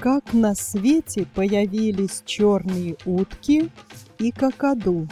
Как на свете появились черные утки и какаду.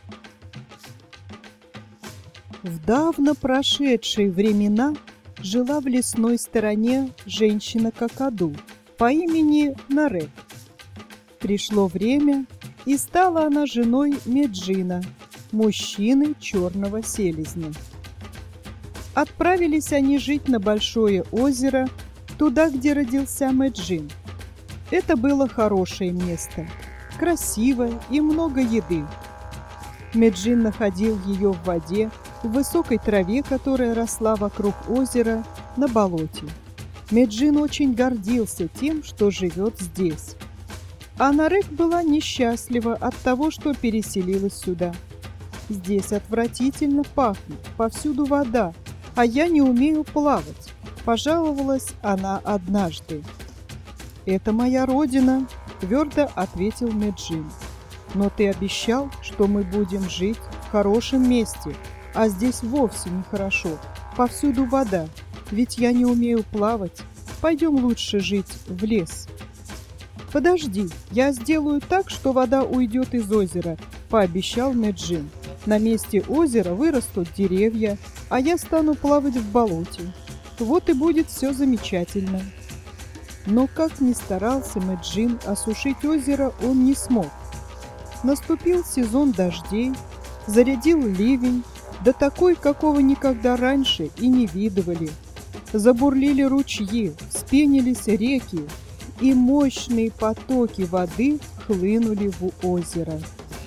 В давно прошедшие времена жила в лесной стороне женщина-какаду по имени Нарек. Пришло время, и стала она женой Меджина, мужчины черного селезня. Отправились они жить на большое озеро, туда, где родился Меджин. Это было хорошее место, красивое и много еды. Меджин находил ее в воде, в высокой траве, которая росла вокруг озера, на болоте. Меджин очень гордился тем, что живет здесь. А Нарек была несчастлива от того, что переселилась сюда. «Здесь отвратительно пахнет, повсюду вода, а я не умею плавать», – пожаловалась она однажды. «Это моя родина», – твердо ответил Меджин. «Но ты обещал, что мы будем жить в хорошем месте, а здесь вовсе нехорошо, повсюду вода, ведь я не умею плавать. Пойдем лучше жить в лес». «Подожди, я сделаю так, что вода уйдет из озера», – пообещал Меджин. «На месте озера вырастут деревья, а я стану плавать в болоте. Вот и будет все замечательно». Но как ни старался Меджин осушить озеро, он не смог. Наступил сезон дождей, зарядил ливень, да такой, какого никогда раньше и не видывали. Забурлили ручьи, вспенились реки, и мощные потоки воды хлынули в озеро.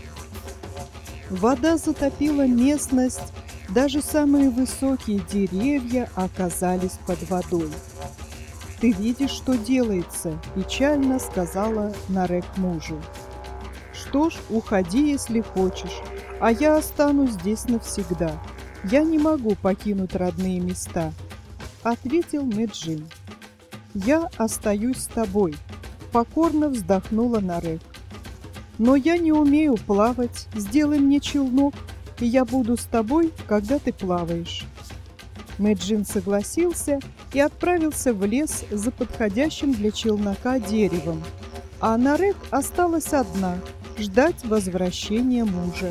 Вода затопила местность, даже самые высокие деревья оказались под водой. «Ты видишь, что делается», – печально сказала Нарек мужу. «Что ж, уходи, если хочешь, а я останусь здесь навсегда. Я не могу покинуть родные места», – ответил Меджин. «Я остаюсь с тобой», – покорно вздохнула Нарек. «Но я не умею плавать, сделай мне челнок, и я буду с тобой, когда ты плаваешь». Меджин согласился и отправился в лес за подходящим для челнока деревом, а Нарек осталась одна ждать возвращения мужа.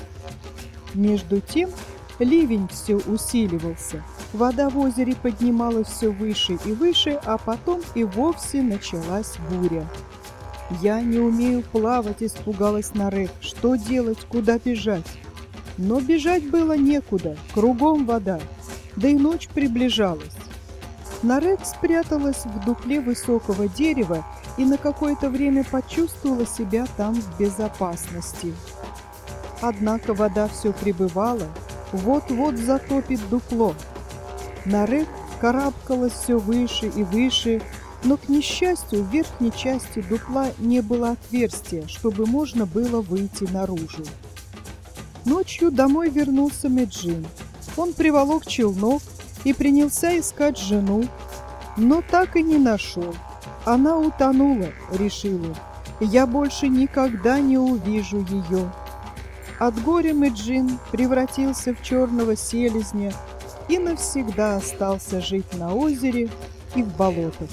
Между тем ливень все усиливался, вода в озере поднималась все выше и выше, а потом и вовсе началась буря. «Я не умею плавать», – испугалась Нарек. «Что делать, куда бежать?» Но бежать было некуда, кругом вода, да и ночь приближалась. Нарек спряталась в дупле высокого дерева и на какое-то время почувствовала себя там в безопасности. Однако вода все прибывала, вот-вот затопит дупло. Нарек карабкалась все выше и выше, но, к несчастью, в верхней части дупла не было отверстия, чтобы можно было выйти наружу. Ночью домой вернулся Меджин. Он приволок челнок и принялся искать жену, но так и не нашел. Она утонула, решил он. Я больше никогда не увижу ее. От горя Меджин превратился в черного селезня и навсегда остался жить на озере и в болотах.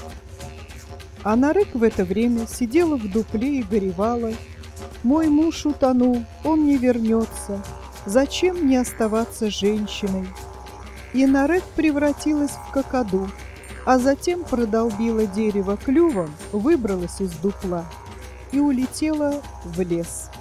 А Нарек в это время сидела в дупле и горевала. «Мой муж утонул, он не вернется. Зачем мне оставаться женщиной?» И Нарек превратилась в какаду, а затем продолбила дерево клювом, выбралась из дупла и улетела в лес.